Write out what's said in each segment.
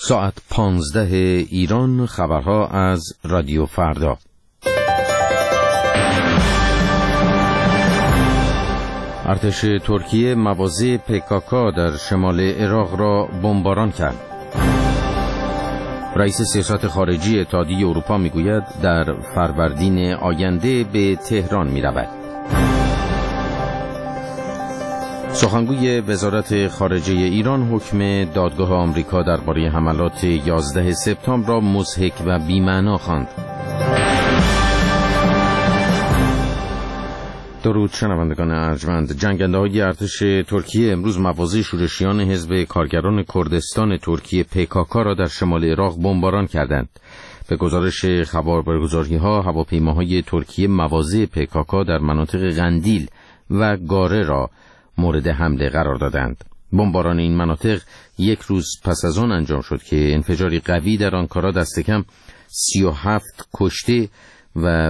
ساعت 15 ایران، خبرها از رادیو فردا. ارتش ترکیه مواضع PKK در شمال عراق را بمباران کرد. رئیس سیاست خارجی اتحادیه اروپا میگوید در فروردین آینده به تهران میرود. سخنگوی وزارت خارجه ایران حکم دادگاه آمریکا درباره حملات 11 سپتامبر را مضحک و بی‌معنا خواند. درود شنوندگان ارجمند. جنگنده‌های ارتش ترکیه امروز مواضع شورشیان حزب کارگران کردستان ترکیه PKK را در شمال عراق بمباران کردند. به گزارش خبرگزاری‌ها، هواپیماهای ترکیه مواضع PKK در مناطق قندیل و گاره را مورد حمله قرار دادند. بمباران این مناطق یک روز پس از آن انجام شد که انفجاری قوی در آنکارا دست کم 37 کشته و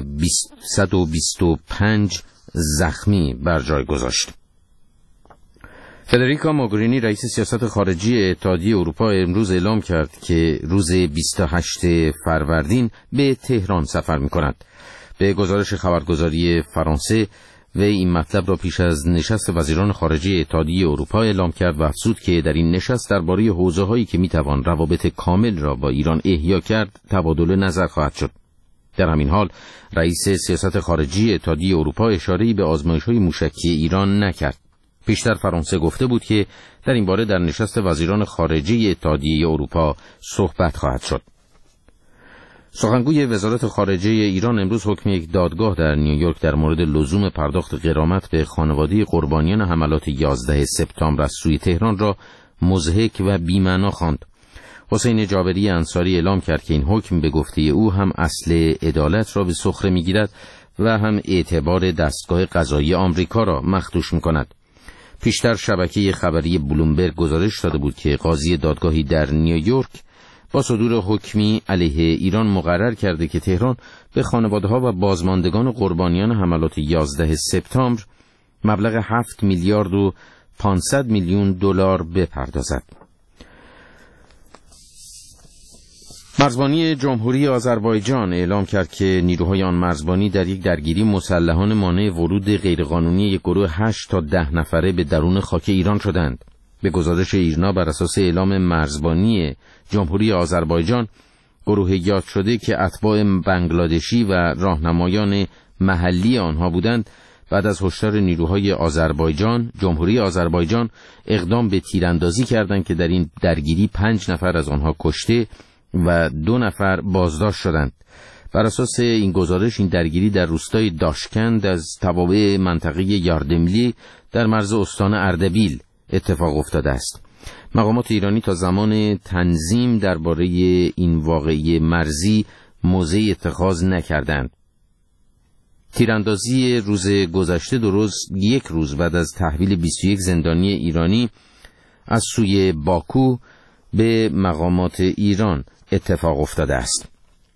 125 زخمی بر جای گذاشت. فدریکا موگرینی رئیس سیاست خارجی اتحادیه اروپا امروز اعلام کرد که روز 28 فروردین به تهران سفر می‌کند. به گزارش خبرگزاری فرانسه و این مطلب را پیش از نشست وزیران خارجه اتحادیه اروپا اعلام کرد و افزود که در این نشست درباره حوزه‌هایی که می‌توان روابط کامل را با ایران احیا کرد تبادل نظر خواهد شد. در همین حال رئیس سیاست خارجی اتحادیه اروپا اشاره‌ای به آزمایش‌های موشکی ایران نکرد. پیشتر فرانسه گفته بود که در این باره در نشست وزیران خارجه اتحادیه اروپا صحبت خواهد شد. سخنگوی وزارت خارجه ایران امروز حکم یک دادگاه در نیویورک در مورد لزوم پرداخت غرامت به خانواده قربانیان حملات 11 سپتامبر از سوی تهران را مضحک و بی‌معنا خواند. حسین جابری انصاری اعلام کرد که این حکم به گفته او هم اصل عدالت را به سخره می‌گیرد و هم اعتبار دستگاه قضایی آمریکا را مخدوش می‌کند. پیشتر شبکه خبری بلومبرگ گزارش داده بود که قاضی دادگاهی در نیویورک با صدور حکمی علیه ایران مقرر کرده که تهران به خانواده‌ها و بازماندگان قربانیان حملات 11 سپتامبر مبلغ 7 میلیارد و 500 میلیون دلار بپردازد. مرزبانی جمهوری آذربایجان اعلام کرد که نیروهای آن مرزبانی در یک درگیری مسلحانه مانع ورود غیرقانونی یک گروه 8 تا 10 نفره به درون خاک ایران شدند. به گزارش ایرنا بر اساس اعلام مرزبانی جمهوری آذربایجان، گروه یاد شده که اتباع بنگلادشی و راهنمایان محلی آنها بودند، بعد از هشدار نیروهای آذربایجان، جمهوری آذربایجان اقدام به تیراندازی کردند که در این درگیری 5 نفر از آنها کشته و 2 نفر بازداشت شدند. بر اساس این گزارش این درگیری در روستای داشکند از توابع منطقه یاردملی در مرز استان اردبیل اتفاق افتاده است. مقامات ایرانی تا زمان تنظیم درباره این واقعه مرزی موضعی اتخاذ نکردند. تیراندازی روز گذشته درست یک روز بعد از تحویل 21 زندانی ایرانی از سوی باکو به مقامات ایران اتفاق افتاده است.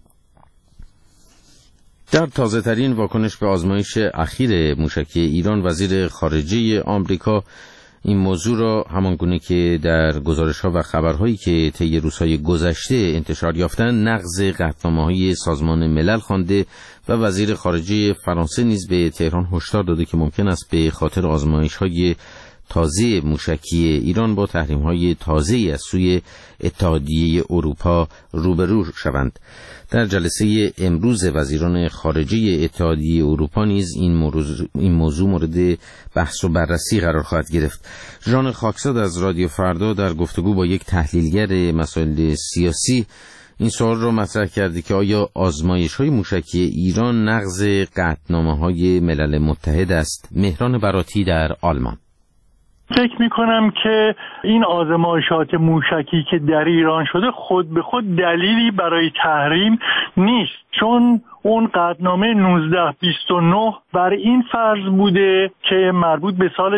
در تازه‌ترین واکنش به آزمایش اخیر موشکی ایران، وزیر خارجه آمریکا این موضوع را همانگونه که در گزارش‌ها و خبرهایی که طی روزهای گذشته انتشار یافتند نقض قطعنامه‌های سازمان ملل خوانده و وزیر خارجه فرانسه نیز به تهران هشدار داده که ممکن است به خاطر آزمایش‌های تازه موشکی ایران با تحریم‌های تازه‌ای از سوی اتحادیه اروپا روبرو شوند. در جلسه امروز وزیران خارجه اتحادیه اروپا نیز این موضوع مورد بحث و بررسی قرار خواهد گرفت. ژان خاکزاد از رادیو فردا در گفتگو با یک تحلیلگر مسائل سیاسی این سوال را مطرح کرده که آیا آزمایش‌های موشکی ایران نقض قطعنامه‌های ملل متحد است؟ مهران براتی در آلمان. فکر میکنم که این آزمایشات موشکی که در ایران شده خود به خود دلیلی برای تحریم نیست، چون اون قطعنامه 1929 بر این فرض بوده که مربوط به سال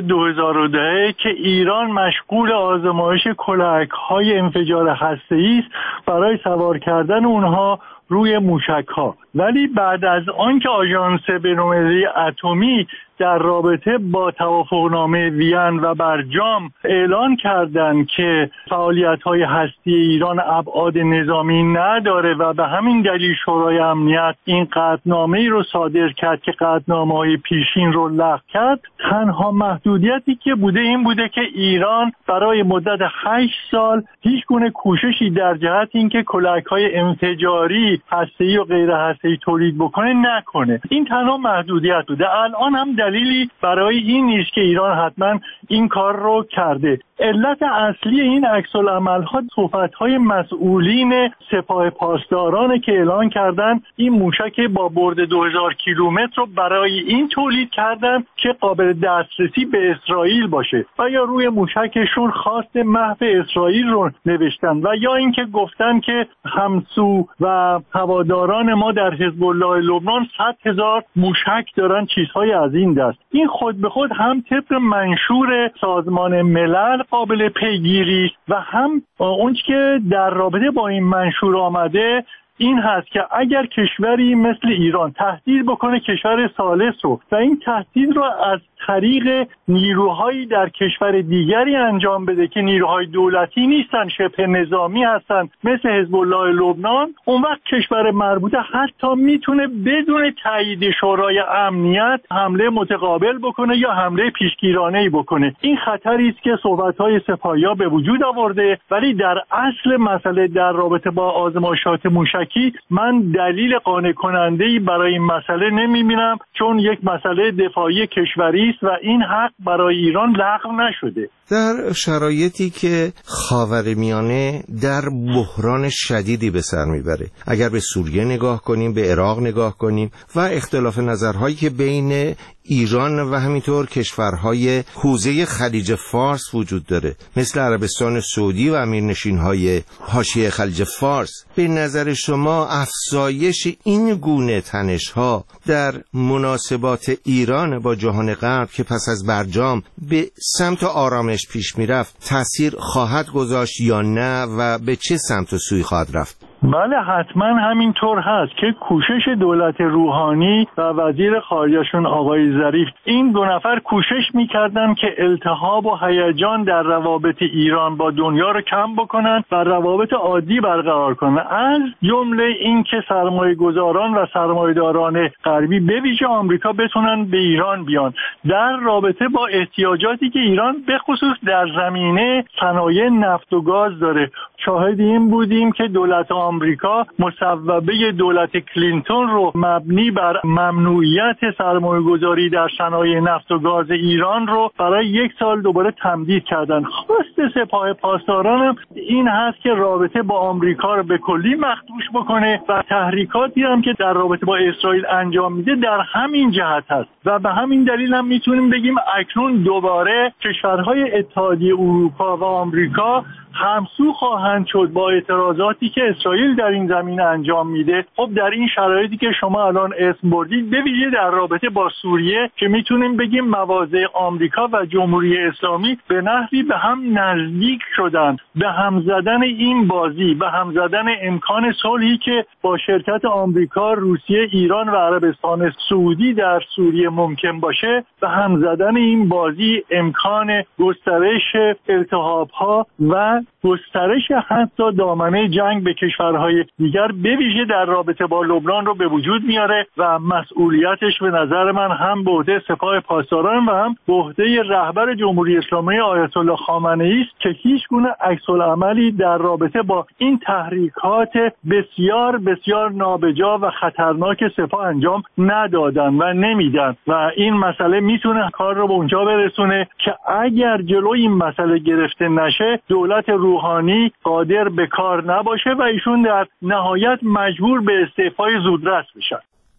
2010 که ایران مشغول آزمایش کلاهک‌های انفجار هسته‌ای است برای سوار کردن اونها روی موشک‌ها. ولی بعد از آنکه آژانس بین‌المللی اتمی در رابطه با توافقنامه وین و برجام اعلان کردند که فعالیت‌های هستی ایران ابعاد نظامی نداره و به همین دلیل شورای امنیت این قطعنامه‌ای رو صادر کرد که قطعنامه‌های پیشین رو لغو کرد، تنها محدودیتی که بوده این بوده که ایران برای مدت 8 سال هیچ گونه کوششی در جهت اینکه کلاهک‌های انفجاری هسته‌ای و غیر هسته‌ای تولید بکنه نکنه. این تنها محدودیت بوده. الان هم دلیلی برای این نیست که ایران حتما این کار رو کرده. علت اصلی این عکس‌العمل‌ها صحبت‌های مسئولین سپاه پاسداران که اعلان کردن این موشک با برد 2000 کیلومتر رو برای این تولید کردن که قابل دسترسی به اسرائیل باشه و یا روی موشکشون خواست محو اسرائیل رو نوشتن و یا اینکه گفتن که همسو و هواداران ما در حزب الله لبنان 100,000 موشک دارن، چیزهای از این دست. این خود به خود هم طبق منشور سازمان ملل قابل پیگیری و هم اون که در رابطه با این منشور آمده این هست که اگر کشوری مثل ایران تهدید بکنه کشور ثالث رو و این تهدید رو از طریق نیروهایی در کشور دیگری انجام بده که نیروهای دولتی نیستن، شبه نظامی هستن مثل حزب الله لبنان، اون وقت کشور مربوطه حتی میتونه بدون تایید شورای امنیت حمله متقابل بکنه یا حمله پیشگیرانه‌ای بکنه. این خطری است که صحبت‌های سپاهیا به وجود آورده، ولی در اصل مسئله در رابطه با آزمایشات موشکی من دلیل قانع کننده‌ای برای این مسئله نمی‌بینم، چون یک مسئله دفاعی کشوری و این حق برای ایران لغو نشده. در شرایطی که خاورمیانه در بحران شدیدی به سر میبره، اگر به سوریه نگاه کنیم، به عراق نگاه کنیم و اختلاف نظرهایی که بین ایران و همینطور کشورهای حوزه خلیج فارس وجود داره مثل عربستان سعودی و امیرنشینهای حاشیه خلیج فارس، به نظر شما افزایش این گونه تنش‌ها در مناسبات ایران با جهان غرب که پس از برجام به سمت آرامش پیش میرفت تأثیر خواهد گذاشت یا نه و به چه سمت و سوی خواهد رفت؟ بله حتما همینطور هست که کوشش دولت روحانی و وزیر خارجه‌شون آقای ظریف، این دو نفر کوشش میکردن که التهاب و هیجان در روابط ایران با دنیا رو کم بکنن و روابط عادی برقرار کنن، از جمله این که سرمایه گذاران و سرمایه‌داران غربی به ویژه آمریکا بتونن به ایران بیان در رابطه با احتیاجاتی که ایران به خصوص در زمینه صنایع نفت و گاز داره. شاهد این بودیم که دولت آمریکا مصوبه دولت کلینتون رو مبنی بر ممنوعیت سرمایه‌گذاری در صنایع نفت و گاز ایران رو برای 1 سال دوباره تمدید کردن. خواست سپاه پاسداران این هست که رابطه با آمریکا رو به کلی مخدوش بکنه و تحریکاتی هم که در رابطه با اسرائیل انجام میده در همین جهت هست و به همین دلیل هم میتونیم بگیم اکنون دوباره کشورهای اتحادیه اروپا و آمریکا همسو خواهند شد با اعتراضاتی که اسرائیل در این زمینه انجام میده. خب در این شرایطی که شما الان اسم بردید، به ویژه در رابطه با سوریه که میتونیم بگیم مواضع آمریکا و جمهوری اسلامی به نحوی به هم نزدیک شدن، به هم زدن این بازی، به هم زدن امکان صلحی که با شرکت آمریکا، روسیه، ایران و عربستان سعودی در سوریه ممکن باشه، به هم زدن این بازی امکان گسترش التهاب‌ها و گسترش حتی دامنه جنگ به کشورهای دیگر به ویژه در رابطه با لبنان رو به وجود میاره و مسئولیتش به نظر من هم به عهده سپاه پاسداران و هم به عهده رهبر جمهوری اسلامی آیت الله خامنه‌ای است که هیچ گونه عکس‌العملی در رابطه با این تحریکات بسیار بسیار نابجا و خطرناک سپاه انجام ندادن و نمیدن و این مسئله میتونه کار رو به اونجا برسونه که اگر جلوی این مسئله گرفته نشه دولت روحانی قادر به کار نباشه و ایشون در نهایت مجبور به استعفای زودرس بشن.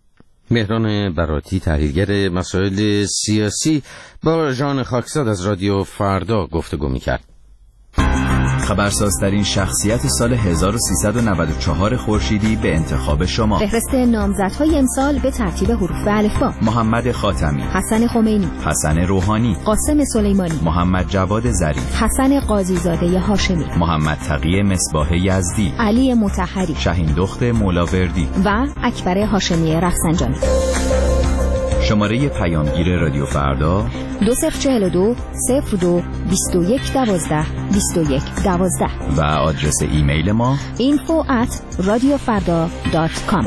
مهران براتی، تحلیلگر مسائل سیاسی، با ژان خاکزاد از رادیو فردا گفتگو می‌کرد. خبرسازترین شخصیت سال 1394 خورشیدی به انتخاب شما. فهرست نامزدهای امسال به ترتیب حروف الفبا: محمد خاتمی، حسن خمینی، حسن روحانی، قاسم سلیمانی، محمد جواد ظریف، حسن قاضیزاده هاشمی، محمد تقی مصباح یزدی، علی مطهری، شهین دخت مولاوردی و اکبر هاشمی رفسنجانی. شماره پیامگیر رادیو فردا 2042 02 21 12 21 12 و آدرس ایمیل ما info@radiofarda.com.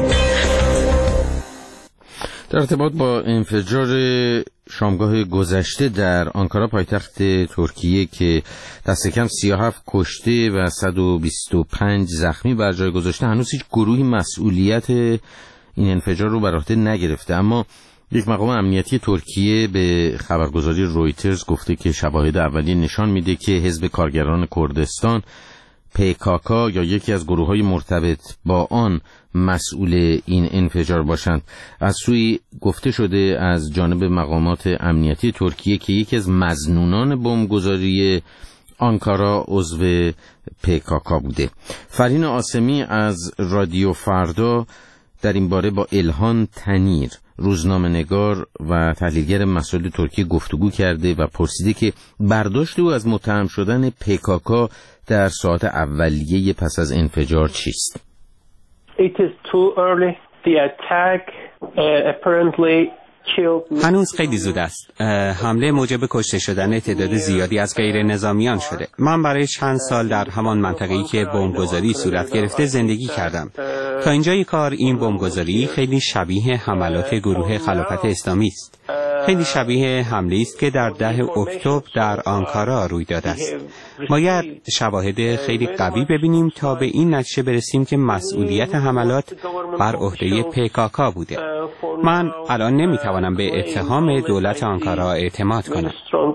در ارتباط با انفجار شامگاه گذشته در آنکارا پایتخت ترکیه که دست کم 37 کشته و 125 زخمی بر جای گذاشته، هنوز هیچ گروهی مسئولیت این انفجار رو بر عهده نگرفته، اما یک مقام امنیتی ترکیه به خبرگزاری رویترز گفته که شواهد اولیه نشان میده که حزب کارگران کردستان PKK یا یکی از گروه‌های مرتبط با آن مسئول این انفجار باشند. از سوی گفته شده از جانب مقامات امنیتی ترکیه که یکی از مظنونان بمبگذاری آنکارا عضو PKK بوده. فرین آسمی از رادیو فردا در این باره با الهان تنیر، روزنامه‌نگار و تحلیلگر مسائل ترکیه گفتگو کرده و پرسیده که برداشت او از متهم شدن PKK در ساعات اولیه پس از انفجار چیست؟ It is too early. The attack apparently هنوز خیلی زود است. حمله موجب کشته شدن تعداد زیادی از غیر نظامیان شده. من برای چند سال در همان منطقه‌ای که بمبگذاری صورت گرفته زندگی کردم. تا اینجای کار این بمبگذاری خیلی شبیه حملات گروه خلافت اسلامی است. خیلی شبیه حمله است که در 10 اکتبر در آنکارا روی داده است. باید شواهد خیلی قوی ببینیم تا به این نتیجه برسیم که مسئولیت حملات بر عهده PKK بوده. من الان نمیتوانم به اتهام دولت آنکارا اعتماد کنم.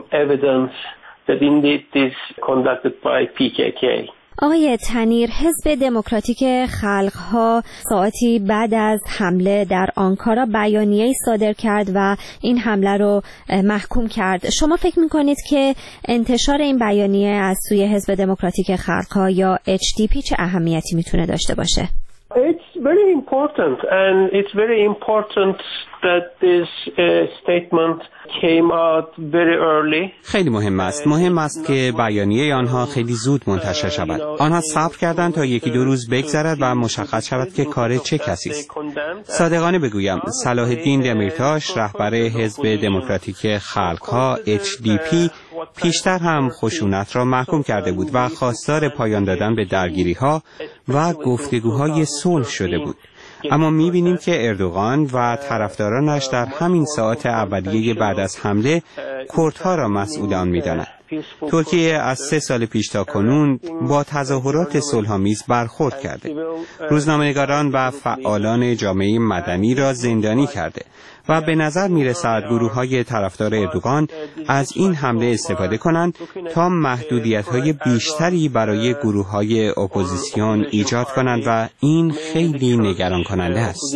آقای تنیر، حزب دموکراتیک خلق‌ها ساعتی بعد از حمله در آنکارا بیانیه‌ای صادر کرد و این حمله رو محکوم کرد. شما فکر می‌کنید که انتشار این بیانیه از سوی حزب دموکراتیک خلق‌ها یا HDP چه اهمیتی میتونه داشته باشه؟ It's very important and it's very important that this statement came out very early. خیلی مهم است که بیانیه آنها خیلی زود منتشر شود. آنها صبر کردند تا یکی دو روز بگذرد و مشخص شود که کار چه کسی است. صادقانه بگویم صلاح الدین دمیرتاش رهبر حزب دموکراتیک خلق‌ها HDP پیشتر هم خشونت را محکوم کرده بود و خواستار پایان دادن به درگیری‌ها و گفتگوهای صلح شده بود. اما می‌بینیم که اردوغان و طرفدارانش در همین ساعات اولیه بعد از حمله کردها را مسئول آن می‌دانند. ترکیه از 3 سال پیش تا کنون با تظاهرات صلح‌آمیز برخورد کرده. روزنامه‌نگاران و فعالان جامعه مدنی را زندانی کرده و به نظر می‌رسد گروه‌های طرفدار اردوغان از این حمله استفاده کنند تا محدودیت‌های بیشتری برای گروه‌های اپوزیسیون ایجاد کنند و این خیلی نگران کننده است.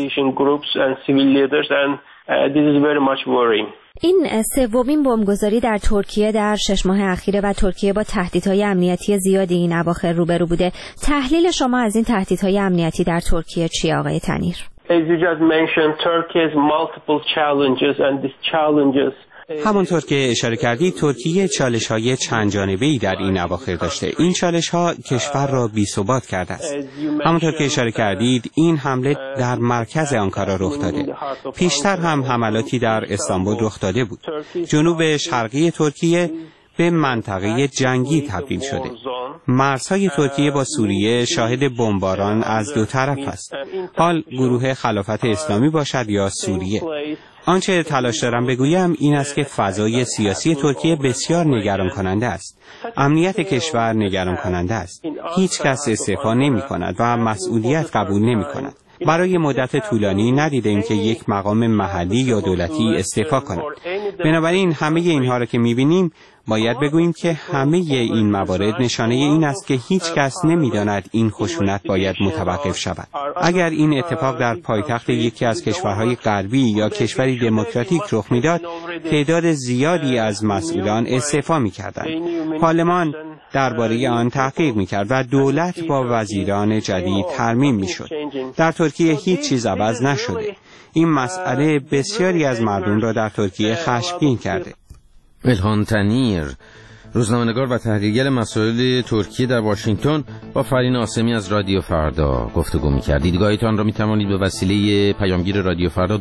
این سومین بمبگذاری در ترکیه در 6 ماه اخیره و ترکیه با تهدیدهای امنیتی زیادی این اواخر روبرو بوده. تحلیل شما از این تهدیدهای امنیتی در ترکیه چیه آقای تنیر؟ As you just mentioned, Turkey has multiple challenges and these challenges همونطور که اشاره کردید ترکیه چالش‌های چند جانبه‌ای در این اواخر داشته. این چالش‌ها کشور را بی‌ثبات کرده است. همونطور که اشاره کردید این حمله در مرکز آنکارا رخ داده. پیشتر هم حملاتی در استانبول رخ داده بود. جنوب شرقی ترکیه به منطقه جنگی تبدیل شده. مرزهای ترکیه با سوریه شاهد بمباران از دو طرف است. حال گروه خلافت اسلامی باشد یا سوریه. آنچه تلاش دارم بگویم این است که فضای سیاسی ترکیه بسیار نگران کننده است. امنیت کشور نگران کننده است. هیچ کس استعفا نمی کند و مسئولیت قبول نمی کند. برای مدت طولانی ندیدیم که یک مقام محلی یا دولتی استعفا کند. بنابراین همه اینها را که می‌بینیم باید بگوییم که همه این موارد نشانه این است که هیچ کس نمی‌داند این خشونت باید متوقف شود. اگر این اتفاق در پایتخت یکی از کشورهای غربی یا کشوری دموکراتیک رخ می‌داد، تعداد زیادی از مسئولان استعفا می‌کردند. پارلمان درباره آن تحقیق می‌کرد و دولت با وزیران جدید ترمیم می‌شد. در ترکیه هیچ چیز عوض نشده. این مسئله بسیاری از مردم را در ترکیه خشمگین کرده. الهان تنیر، روزنامه‌نگار و تحلیلگر مسائل ترکیه در واشنگتن، با فرین آسمی از رادیو فردا گفتگو می‌کرد. دیدگاهتان را می‌توانید به وسیله پیامگیر رادیو فردا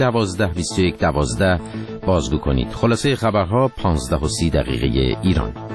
20420221122112 بازگو کنید. خلاصه خبرها 15:30 ایران.